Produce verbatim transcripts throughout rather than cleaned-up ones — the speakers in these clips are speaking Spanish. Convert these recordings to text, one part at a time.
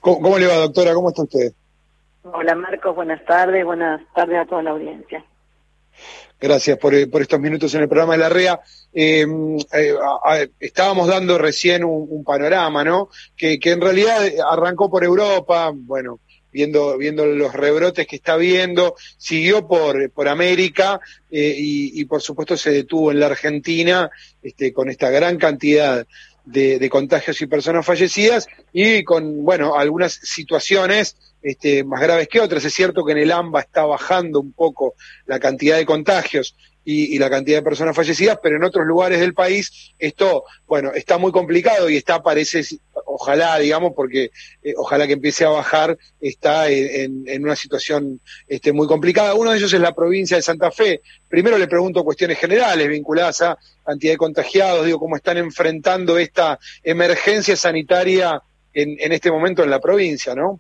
¿Cómo, cómo le va, doctora? ¿Cómo está usted? Hola, Marcos. Buenas tardes. Buenas tardes a toda la audiencia. Gracias por, por estos minutos en el programa de la R E A. Eh, eh, a, estábamos dando recién un, un panorama, ¿no? Que, que en realidad arrancó por Europa, bueno, viendo, viendo los rebrotes que está habiendo, siguió por, por América eh, y, y por supuesto se detuvo en la Argentina este, con esta gran cantidad de, de contagios y personas fallecidas y con, bueno, algunas situaciones este, más graves que otras. Es cierto que en el AMBA está bajando un poco la cantidad de contagios y, y la cantidad de personas fallecidas, pero en otros lugares del país esto, bueno, está muy complicado y está, parece, ojalá, digamos, porque eh, ojalá que empiece a bajar, está en, en una situación este, muy complicada. Uno de ellos es la provincia de Santa Fe. Primero le pregunto cuestiones generales vinculadas a cantidad de contagiados, digo, cómo están enfrentando esta emergencia sanitaria en, en este momento en la provincia, ¿no?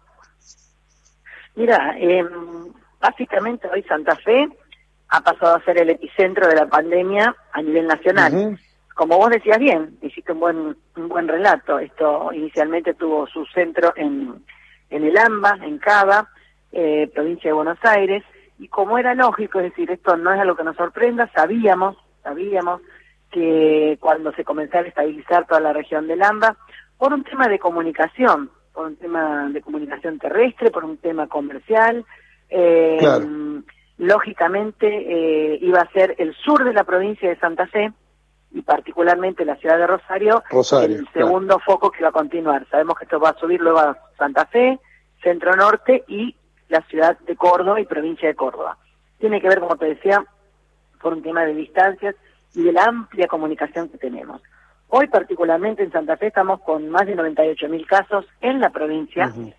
Mira, eh, básicamente hoy Santa Fe ha pasado a ser el epicentro de la pandemia a nivel nacional. Uh-huh. Como vos decías bien, hiciste un buen un buen relato. Esto inicialmente tuvo su centro en, en el AMBA, en Cava, eh, provincia de Buenos Aires, y como era lógico, es decir, esto no es algo que nos sorprenda, sabíamos, sabíamos que cuando se comenzara a estabilizar toda la región del AMBA, por un tema de comunicación, por un tema de comunicación terrestre, por un tema comercial, eh, claro. lógicamente eh, iba a ser el sur de la provincia de Santa Fe, y particularmente la ciudad de Rosario, Rosario el segundo claro. foco que va a continuar. Sabemos que esto va a subir luego a Santa Fe, Centro Norte y la ciudad de Córdoba y provincia de Córdoba. Tiene que ver, como te decía, por un tema de distancias y de la amplia comunicación que tenemos. Hoy particularmente en Santa Fe estamos con más de noventa y ocho mil casos en la provincia, uh-huh.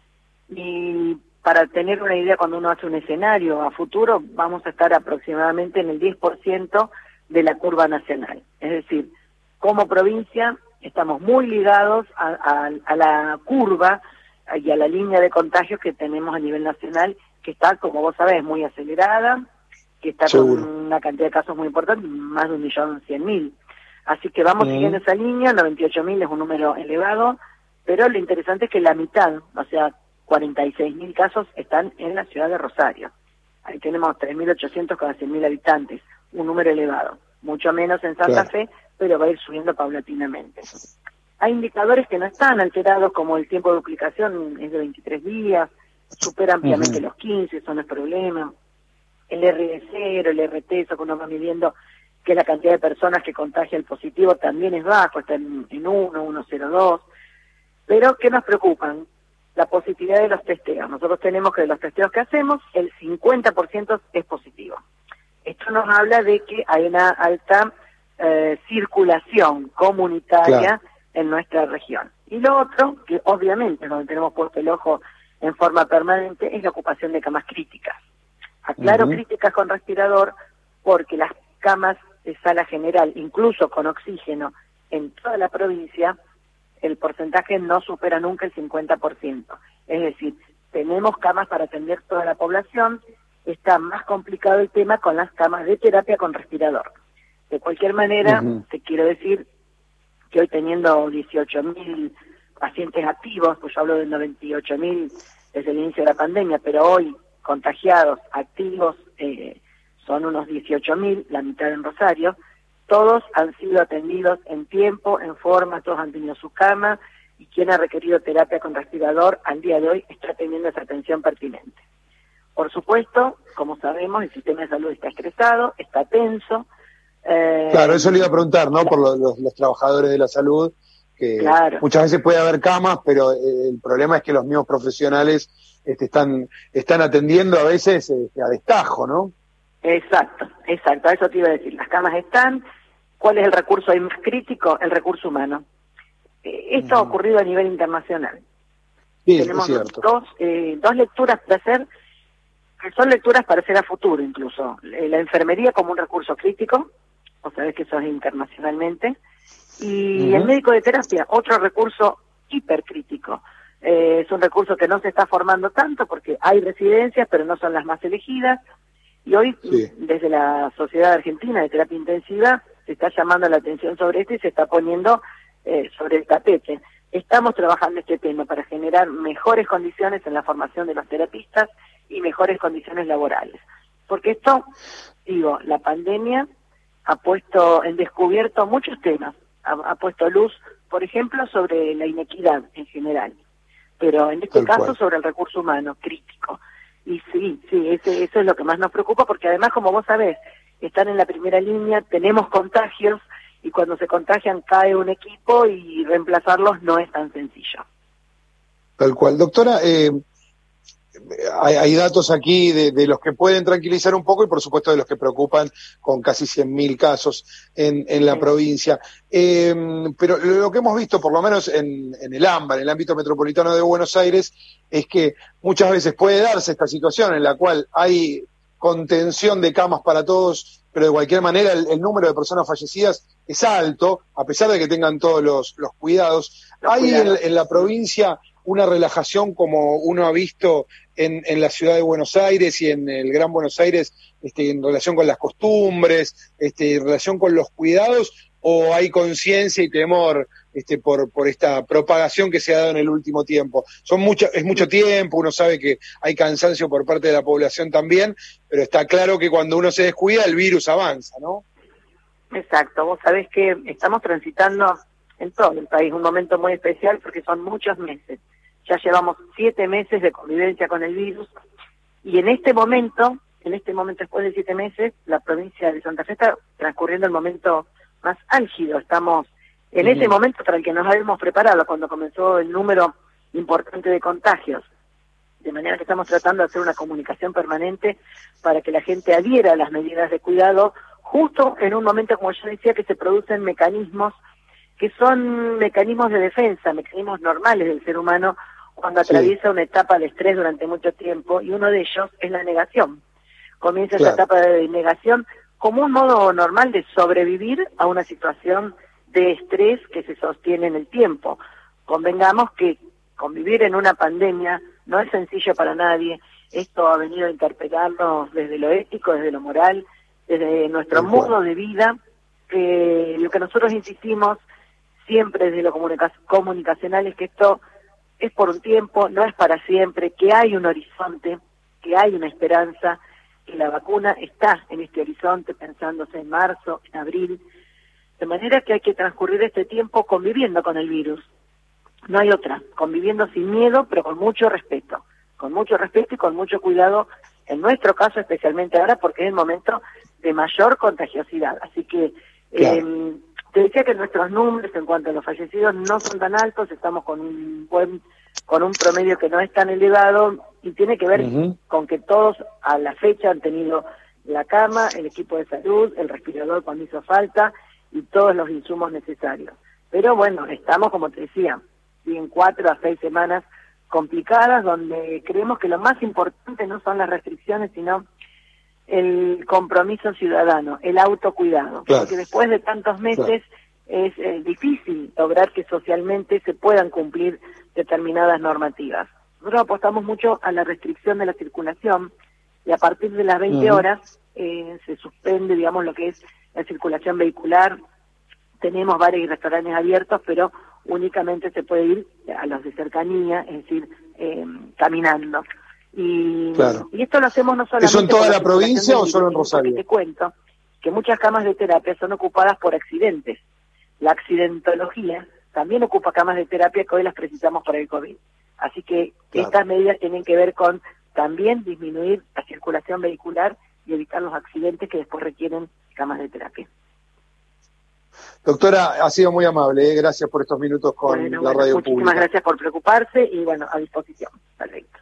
y para tener una idea, cuando uno hace un escenario a futuro, vamos a estar aproximadamente en el diez por ciento de la curva nacional. Es decir, como provincia estamos muy ligados a, a, a la curva y a la línea de contagios que tenemos a nivel nacional, que está, como vos sabés, muy acelerada, que está Seguro. con una cantidad de casos muy importante, más de un millón cien mil. Así que vamos uh-huh. siguiendo esa línea. Noventa y ocho mil es un número elevado, pero lo interesante es que la mitad, o sea, cuarenta y seis mil casos están en la ciudad de Rosario. Ahí tenemos tres mil ochocientos cada cien mil habitantes, un número elevado. Mucho menos en Santa claro. Fe, pero va a ir subiendo paulatinamente. Hay indicadores que no están alterados, como el tiempo de duplicación es de veintitrés días, supera ampliamente uh-huh. los quince, eso no es problema. El R D cero, el R T, eso que uno va midiendo, que la cantidad de personas que contagia el positivo también es bajo, está en, en uno, uno coma cero dos. Pero, ¿qué nos preocupan? La positividad de los testeos. Nosotros tenemos que de los testeos que hacemos, el cincuenta por ciento es positivo. Esto nos habla de que hay una alta eh, circulación comunitaria claro. en nuestra región. Y lo otro, que obviamente donde tenemos puesto el ojo en forma permanente, es la ocupación de camas críticas. Aclaro uh-huh. críticas con respirador, porque las camas de sala general, incluso con oxígeno, en toda la provincia, el porcentaje no supera nunca el cincuenta por ciento. Es decir, tenemos camas para atender toda la población. Está más complicado el tema con las camas de terapia con respirador. De cualquier manera, uh-huh. te quiero decir que hoy teniendo dieciocho mil pacientes activos, pues yo hablo de noventa y ocho mil desde el inicio de la pandemia, pero hoy contagiados, activos, eh, son unos dieciocho mil, la mitad en Rosario. Todos han sido atendidos en tiempo, en forma, todos han tenido su cama, y quien ha requerido terapia con respirador al día de hoy está teniendo esa atención pertinente. Por supuesto, como sabemos, el sistema de salud está estresado, está tenso. Eh, claro, eso le iba a preguntar, ¿no? Por los, los, los trabajadores de la salud, que claro. muchas veces puede haber camas, pero eh, el problema es que los mismos profesionales este, están están atendiendo a veces este, a destajo, ¿no? Exacto, exacto, a eso te iba a decir. Las camas están. ¿Cuál es el recurso ahí más crítico? El recurso humano. Eh, esto uh-huh. ha ocurrido a nivel internacional. Sí, Tenemos es cierto. dos, eh, dos lecturas para hacer, que son lecturas para hacer a futuro incluso. La enfermería como un recurso crítico, o sabés que eso es internacionalmente, y uh-huh. el médico de terapia, otro recurso hipercrítico. Eh, es un recurso que no se está formando tanto porque hay residencias, pero no son las más elegidas, y hoy sí. desde la Sociedad Argentina de Terapia Intensiva se está llamando la atención sobre esto y se está poniendo eh, sobre el tapete. estamos trabajando este tema para generar mejores condiciones en la formación de los terapistas y mejores condiciones laborales. Porque esto, digo, la pandemia ha puesto en descubierto muchos temas, ha, ha puesto luz, por ejemplo, sobre la inequidad en general, pero en este Tal caso cual. sobre el recurso humano crítico. Y sí, sí, ese, eso es lo que más nos preocupa, porque además, como vos sabés, están en la primera línea, tenemos contagios, y cuando se contagian cae un equipo y reemplazarlos no es tan sencillo. Tal cual. Doctora, eh, hay, hay datos aquí de, de los que pueden tranquilizar un poco y por supuesto de los que preocupan, con casi cien mil casos en, en la Sí. provincia. Eh, pero lo que hemos visto, por lo menos en, en el AMBA, en el ámbito metropolitano de Buenos Aires, es que muchas veces puede darse esta situación en la cual hay contención de camas para todos, pero de cualquier manera el, el número de personas fallecidas es alto, a pesar de que tengan todos los, los cuidados. Los Hay cuidados. en, en la provincia una relajación como uno ha visto en, en la ciudad de Buenos Aires y en el Gran Buenos Aires, este, en relación con las costumbres, este, en relación con los cuidados, o hay conciencia y temor este, por, por esta propagación que se ha dado en el último tiempo? Son mucho, es mucho tiempo, uno sabe que hay cansancio por parte de la población también, pero está claro que cuando uno se descuida el virus avanza, ¿no? Exacto, vos sabés que estamos transitando en todo el país un momento muy especial porque son muchos meses. Ya llevamos siete meses de convivencia con el virus y en este momento, en este momento después de siete meses, la provincia de Santa Fe está transcurriendo el momento más álgido. Estamos en Uh-huh. ese momento para el que nos habíamos preparado cuando comenzó el número importante de contagios. De manera que estamos tratando de hacer una comunicación permanente para que la gente adhiera a las medidas de cuidado, justo en un momento, como yo decía, que se producen mecanismos que son mecanismos de defensa, mecanismos normales del ser humano cuando Sí. atraviesa una etapa de estrés durante mucho tiempo, y uno de ellos es la negación. Comienza Claro. esa etapa de negación como un modo normal de sobrevivir a una situación de estrés que se sostiene en el tiempo. Convengamos que convivir en una pandemia no es sencillo para nadie. Esto ha venido a interpelarnos desde lo ético, desde lo moral, desde nuestro Tal cual. modo de vida, que lo que nosotros insistimos siempre desde lo comunica- comunicacional es que esto es por un tiempo, no es para siempre, que hay un horizonte, que hay una esperanza, que la vacuna está en este horizonte, pensándose en marzo, en abril, de manera que hay que transcurrir este tiempo conviviendo con el virus. No hay otra, conviviendo sin miedo, pero con mucho respeto, con mucho respeto y con mucho cuidado, en nuestro caso especialmente ahora, porque es el momento de mayor contagiosidad. Así que Claro. eh, te decía que nuestros números en cuanto a los fallecidos no son tan altos, estamos con un buen, con un promedio que no es tan elevado, y tiene que ver Uh-huh. con que todos a la fecha han tenido la cama, el equipo de salud, el respirador cuando hizo falta y todos los insumos necesarios. Pero bueno, estamos, como te decía, en cuatro a seis semanas complicadas, donde creemos que lo más importante no son las restricciones, sino el compromiso ciudadano, el autocuidado. Claro. Porque después de tantos meses claro. es eh, difícil lograr que socialmente se puedan cumplir determinadas normativas. Nosotros apostamos mucho a la restricción de la circulación, y a partir de las veinte Uh-huh. horas eh, se suspende, digamos, lo que es la circulación vehicular. Tenemos bares y restaurantes abiertos, pero únicamente se puede ir a los de cercanía, es decir, eh, caminando. Y, Claro. y esto lo hacemos no solamente... ¿Eso en toda por la provincia o solo en virus, porque Rosario? te cuento que muchas camas de terapia son ocupadas por accidentes. La accidentología también ocupa camas de terapia que hoy las precisamos para el COVID. Así que Claro. estas medidas tienen que ver con también disminuir la circulación vehicular y evitar los accidentes que después requieren camas de terapia. Doctora, ha sido muy amable, ¿eh? Gracias por estos minutos con Bueno, la bueno, radio muchísimas pública. gracias por preocuparse y bueno, a disposición. Perfecto.